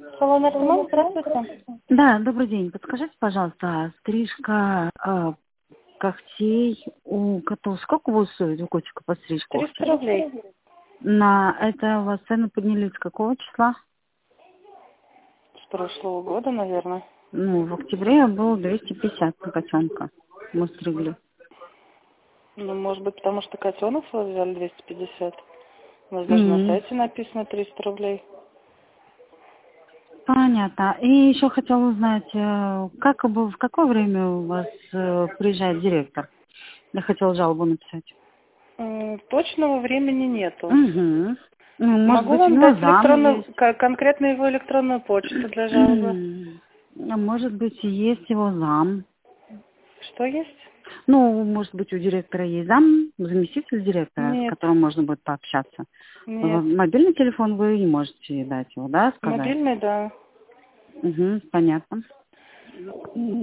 Салон Артемон, здравствуйте. Да, добрый день. Подскажите, пожалуйста, стрижка когтей у котов. Сколько будет стоить у котика постричь 300 когти? рублей. На это у вас цены поднялись с какого числа? С прошлого года, наверное. Ну, в октябре было 250 на котенка. Мы стригли. Ну, может быть, потому что котенок с вас взяли 250. У вас даже на М, сайте написано 300 рублей. Понятно. И еще хотела узнать, в какое время у вас приезжает директор? Я хотела жалобу написать. Точного времени нету. Угу. Ну, может Могу быть, у вам него дать зам электронную, есть. конкретно его электронную почту для жалобы. А может быть, и есть его зам. Что есть? Ну, может быть, у директора есть зам, заместитель директора, с Нет, которым можно будет пообщаться. нет. Мобильный телефон вы не можете дать его, да, сказать? Мобильный, да. Угу, понятно.